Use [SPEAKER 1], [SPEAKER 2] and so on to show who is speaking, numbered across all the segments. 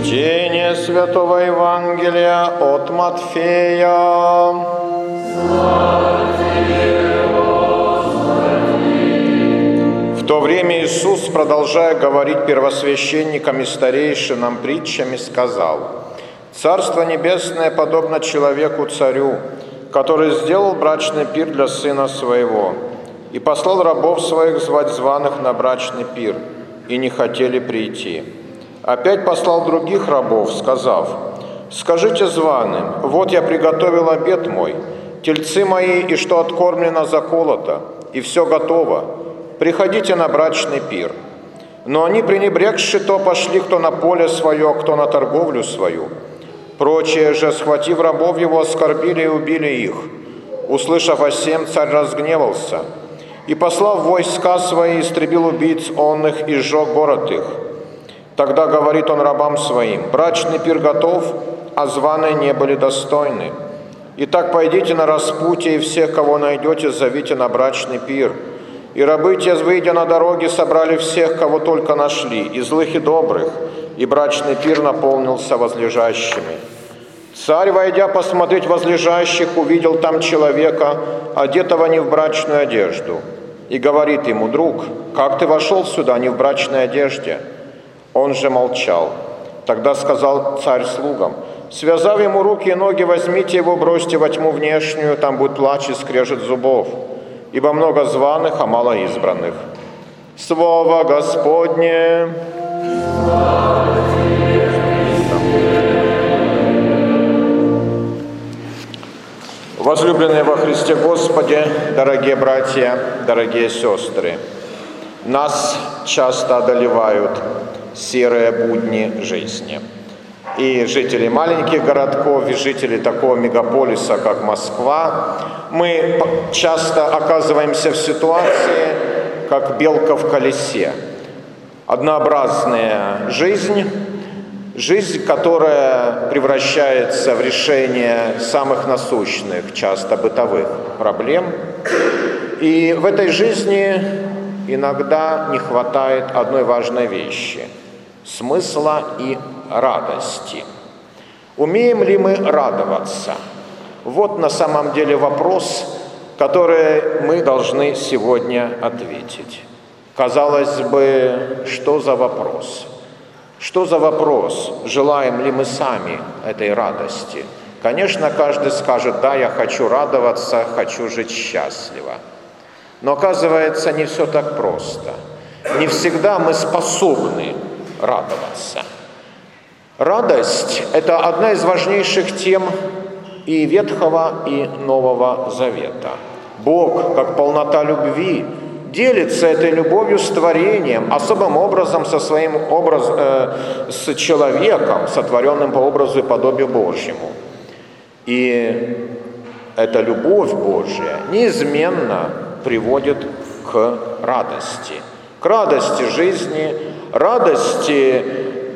[SPEAKER 1] Чтение Святого Евангелия от Матфея. В то время Иисус, продолжая говорить первосвященникам и старейшинам притчами, сказал: «Царство Небесное подобно человеку-царю, который сделал брачный пир для сына своего, и послал рабов своих звать званых на брачный пир, и не хотели прийти. Опять послал других рабов, сказав: скажите званым: вот я приготовил обед мой, тельцы мои, и что откормлено заколото, и все готово. Приходите на брачный пир». Но они, пренебрегши то, пошли кто на поле свое, кто на торговлю свою. Прочие же, схватив рабов его, оскорбили и убили их. Услышав о сем, царь разгневался, и, послав войска свои, истребил убийц онных и сжег город их. Тогда говорит он рабам своим: брачный пир готов, а званые не были достойны. Итак, пойдите на распутье, и всех, кого найдете, зовите на брачный пир. И рабы те, выйдя на дороги, собрали всех, кого только нашли, и злых, и добрых, и брачный пир наполнился возлежащими. Царь, войдя посмотреть возлежащих, увидел там человека, одетого не в брачную одежду, и говорит ему: друг, как ты вошел сюда не в брачной одежде? Он же молчал. Тогда сказал царь слугам: связав ему руки и ноги, возьмите его, бросьте во тьму внешнюю, там будет плач и скрежет зубов, ибо много званых, а мало избранных. Слово Господне. Возлюбленные во Христе Господе, дорогие братья, дорогие сестры, нас часто одолевают серые будни жизни. И жители маленьких городков, и жители такого мегаполиса, как Москва, мы часто оказываемся в ситуации, как белка в колесе. Однообразная жизнь, которая превращается в решение самых насущных, часто бытовых проблем. И в этой жизни иногда не хватает одной важной вещи – смысла и радости. Умеем ли мы радоваться? Вот на самом деле вопрос, который мы должны сегодня ответить. Казалось бы, что за вопрос? Что за вопрос? Желаем ли мы сами этой радости? Конечно, каждый скажет: да, я хочу радоваться, хочу жить счастливо. Но оказывается, не все так просто. Не всегда мы способны радоваться. Радость – это одна из важнейших тем и Ветхого, и Нового Завета. Бог, как полнота любви, делится этой любовью с творением, особым образом с человеком, сотворенным по образу и подобию Божьему. И эта любовь Божья неизменно приводит к радости жизни, радости,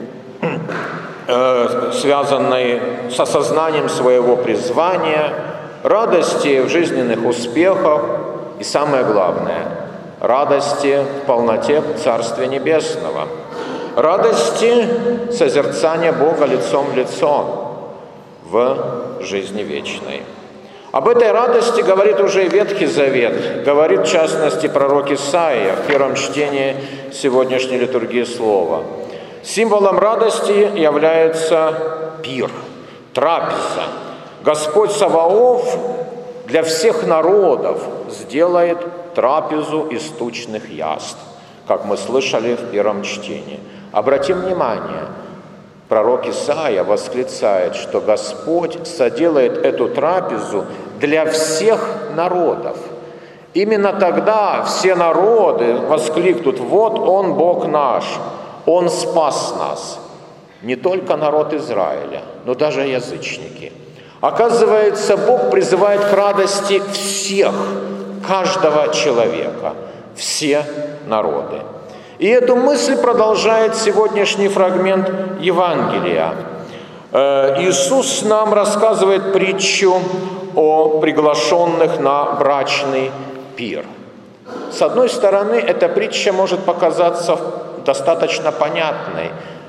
[SPEAKER 1] связанной с осознанием своего призвания, радости в жизненных успехах и, самое главное, радости в полноте Царствия Небесного, радости созерцания Бога лицом в лицо в жизни вечной. Об этой радости говорит уже и Ветхий Завет, говорит в частности пророк Исаия в первом чтении сегодняшней литургии Слова. Символом радости является пир, трапеза. Господь Саваоф для всех народов сделает трапезу из тучных яств, как мы слышали в первом чтении. Обратим внимание, пророк Исаия восклицает, что Господь соделает эту трапезу для всех народов. Именно тогда все народы воскликнут: вот Он, Бог наш, Он спас нас. Не только народ Израиля, но даже язычники. Оказывается, Бог призывает к радости всех, каждого человека, все народы. И эту мысль продолжает сегодняшний фрагмент Евангелия. Иисус нам рассказывает притчу о приглашенных на брачный пир. С одной стороны, эта притча может показаться достаточно понятной.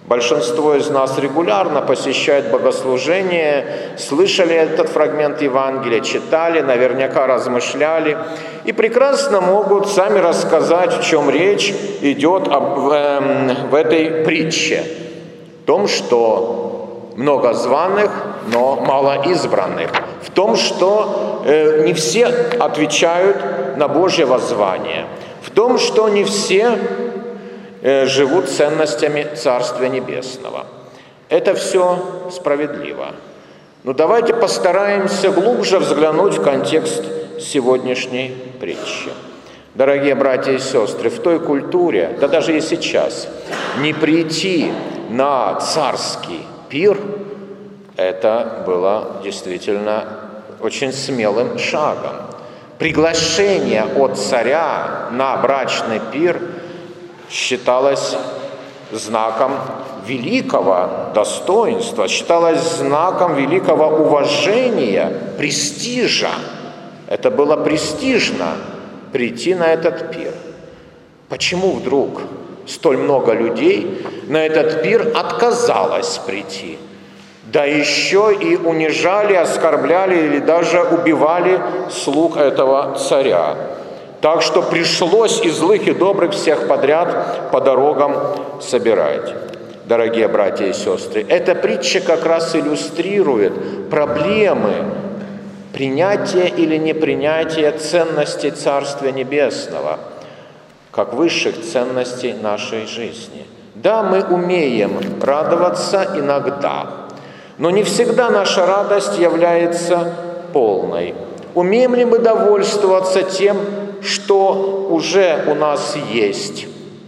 [SPEAKER 1] Большинство из нас регулярно посещает богослужения, слышали этот фрагмент Евангелия, читали, наверняка размышляли и прекрасно могут сами рассказать, в чем речь идет в этой притче. В том, что много званых, но мало избранных. В том, что не все отвечают на Божье воззвание. В том, что не все живут ценностями Царствия Небесного. Это все справедливо. Но давайте постараемся глубже взглянуть в контекст сегодняшней притчи. Дорогие братья и сестры, в той культуре, да даже и сейчас, не прийти на царский пир, это было действительно очень смелым шагом. Приглашение от царя на брачный пир считалось знаком великого достоинства, считалось знаком великого уважения, престижа. Это было престижно прийти на этот пир. Почему вдруг столь много людей на этот пир отказалось прийти? Да еще и унижали, оскорбляли или даже убивали слуг этого царя. Так что пришлось и злых, и добрых всех подряд по дорогам собирать. Дорогие братья и сестры, эта притча как раз иллюстрирует проблемы принятия или непринятия ценностей Царствия Небесного, как высших ценностей нашей жизни. Да, мы умеем радоваться иногда, но не всегда наша радость является полной. Умеем ли мы довольствоваться тем, что уже у нас есть?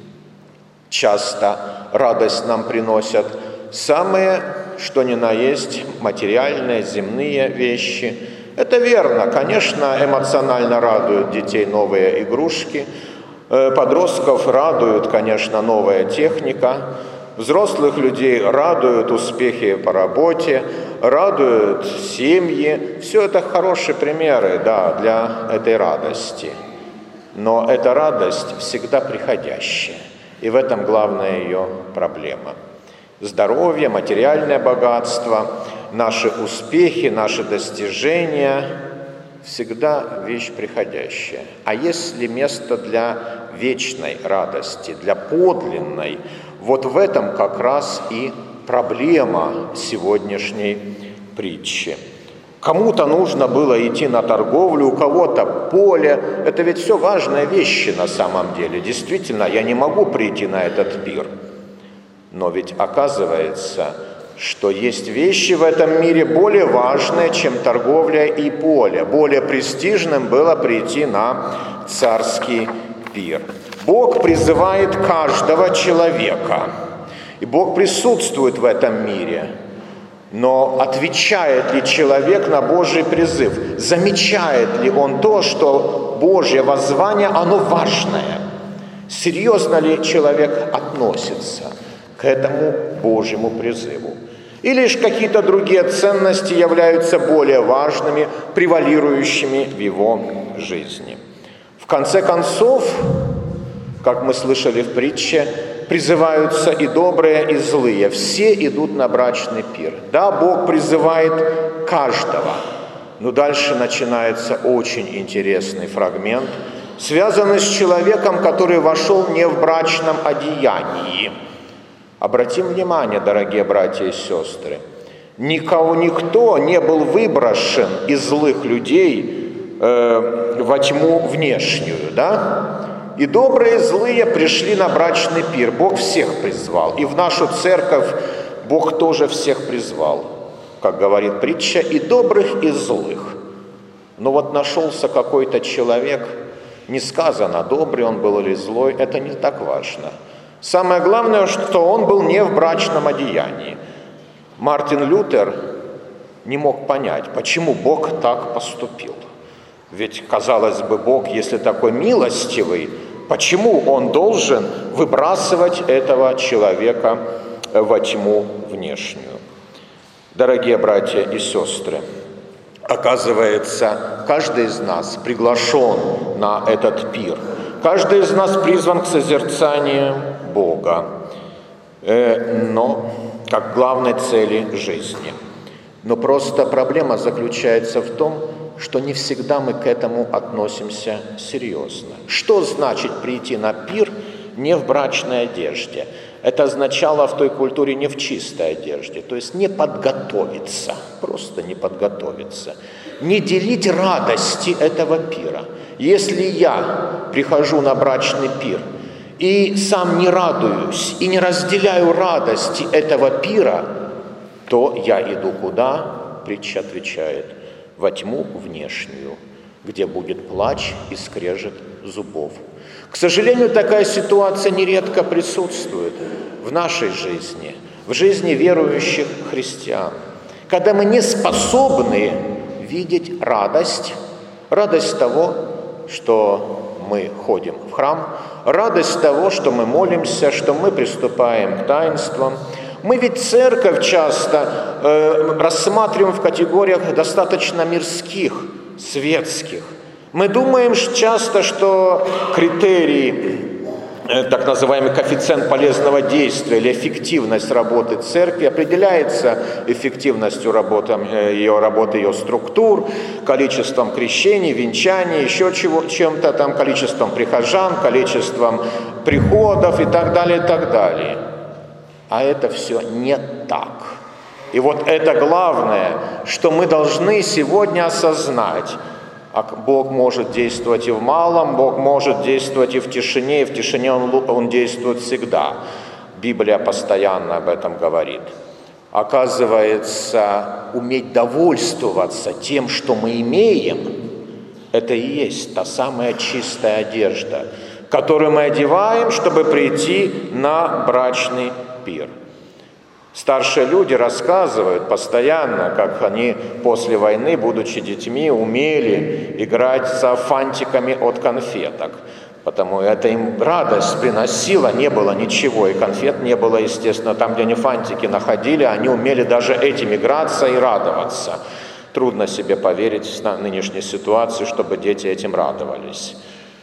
[SPEAKER 1] Часто радость нам приносят самые, что ни на есть, материальные, земные вещи. Это верно. Конечно, эмоционально радуют детей новые игрушки, подростков радует, конечно, новая техника, взрослых людей радуют успехи по работе, радуют семьи. Все это хорошие примеры, да, для этой радости. Но эта радость всегда приходящая, и в этом главная ее проблема. Здоровье, материальное богатство, наши успехи, наши достижения – всегда вещь приходящая. А есть ли место для вечной радости, для подлинной? Вот в этом как раз и проблема сегодняшней притчи. Кому-то нужно было идти на торговлю, у кого-то поле. Это ведь все важные вещи на самом деле. Действительно, я не могу прийти на этот пир. Но ведь оказывается, что есть вещи в этом мире более важные, чем торговля и поле. Более престижным было прийти на царский пир. Бог призывает каждого человека, и Бог присутствует в этом мире. Но отвечает ли человек на Божий призыв? Замечает ли он то, что Божье воззвание, оно важное? Серьезно ли человек относится к этому Божьему призыву? Или же какие-то другие ценности являются более важными, превалирующими в его жизни? В конце концов, как мы слышали в притче, призываются и добрые, и злые. Все идут на брачный пир. Да, Бог призывает каждого. Но дальше начинается очень интересный фрагмент, связанный с человеком, который вошел не в брачном одеянии. Обратим внимание, дорогие братья и сестры, никто не был выброшен из злых людей во тьму внешнюю, да? И добрые, и злые пришли на брачный пир. Бог всех призвал. И в нашу церковь Бог тоже всех призвал. Как говорит притча, и добрых, и злых. Но вот нашелся какой-то человек, не сказано, добрый он был или злой, это не так важно. Самое главное, что он был не в брачном одеянии. Мартин Лютер не мог понять, почему Бог так поступил. Ведь, казалось бы, Бог, если такой милостивый, почему Он должен выбрасывать этого человека во тьму внешнюю? Дорогие братья и сестры, оказывается, каждый из нас приглашен на этот пир. Каждый из нас призван к созерцанию Бога. но как главной цели жизни. Но просто проблема заключается в том, что не всегда мы к этому относимся серьезно. Что значит прийти на пир не в брачной одежде? Это означало в той культуре не в чистой одежде, то есть не подготовиться, просто не подготовиться, не делить радости этого пира. Если я прихожу на брачный пир и сам не радуюсь и не разделяю радости этого пира, то я иду куда? Притча отвечает: во тьму внешнюю, где будет плач и скрежет зубов. К сожалению, такая ситуация нередко присутствует в нашей жизни, в жизни верующих христиан, когда мы не способны видеть радость того, что мы ходим в храм, радость того, что мы молимся, что мы приступаем к таинствам. Мы ведь церковь часто рассматриваем в категориях достаточно мирских, светских. Мы думаем часто, что критерии, так называемый коэффициент полезного действия или эффективность работы церкви определяется эффективностью работы ее структур, количеством крещений, венчаний, еще чем-то там, количеством прихожан, количеством приходов и так далее, и так далее. А это все не так. И вот это главное, что мы должны сегодня осознать. Бог может действовать и в малом, Бог может действовать и в тишине Он действует всегда. Библия постоянно об этом говорит. Оказывается, уметь довольствоваться тем, что мы имеем, это и есть та самая чистая одежда, которую мы одеваем, чтобы прийти на брачный пир. Старшие люди рассказывают постоянно, как они после войны, будучи детьми, умели играть со фантиками от конфеток. Потому это им радость приносила, не было ничего, и конфет не было, естественно. Там, где они фантики находили, они умели даже этим играться и радоваться. Трудно себе поверить в нынешней ситуации, чтобы дети этим радовались.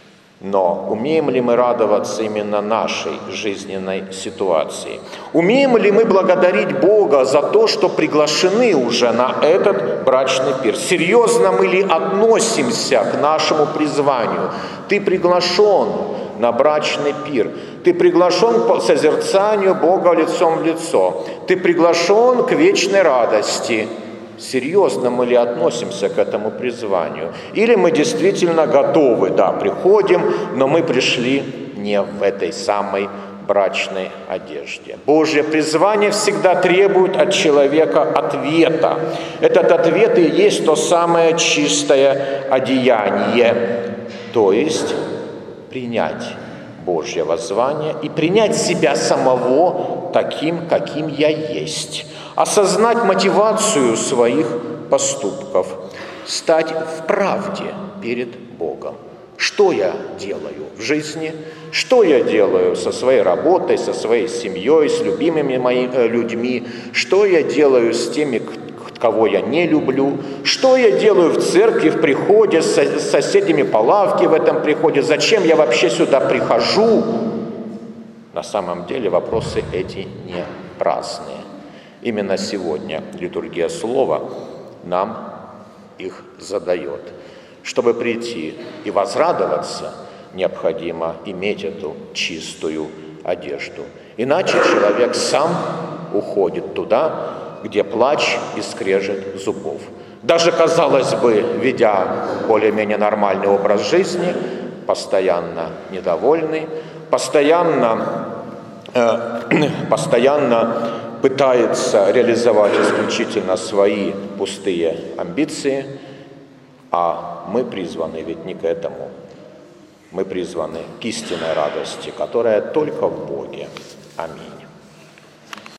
[SPEAKER 1] Но умеем ли мы радоваться именно нашей жизненной ситуации? Умеем ли мы благодарить Бога за то, что приглашены уже на этот брачный пир? Серьезно мы ли относимся к нашему призванию? Ты приглашен на брачный пир. Ты приглашен по созерцанию Бога лицом в лицо. Ты приглашен к вечной радости. Серьезно мы ли относимся к этому призванию? Или мы действительно готовы, да, приходим, но мы пришли не в этой самой брачной одежде. Божье призвание всегда требует от человека ответа. Этот ответ и есть то самое чистое одеяние, то есть принять Божье воззвание и принять себя самого таким, каким я есть. Осознать мотивацию своих поступков, стать в правде перед Богом. Что я делаю в жизни, что я делаю со своей работой, со своей семьей, с любимыми моими людьми, что я делаю с теми, кого я не люблю, что я делаю в церкви, в приходе, с соседями по лавке в этом приходе, зачем я вообще сюда прихожу. На самом деле вопросы эти не праздные. Именно сегодня литургия Слова нам их задает. Чтобы прийти и возрадоваться, необходимо иметь эту чистую одежду. Иначе человек сам уходит туда, где плач и скрежет зубов. Даже, казалось бы, ведя более-менее нормальный образ жизни, постоянно недовольный, постоянно пытается реализовать исключительно свои пустые амбиции, а мы призваны ведь не к этому. Мы призваны к истинной радости, которая только в Боге. Аминь.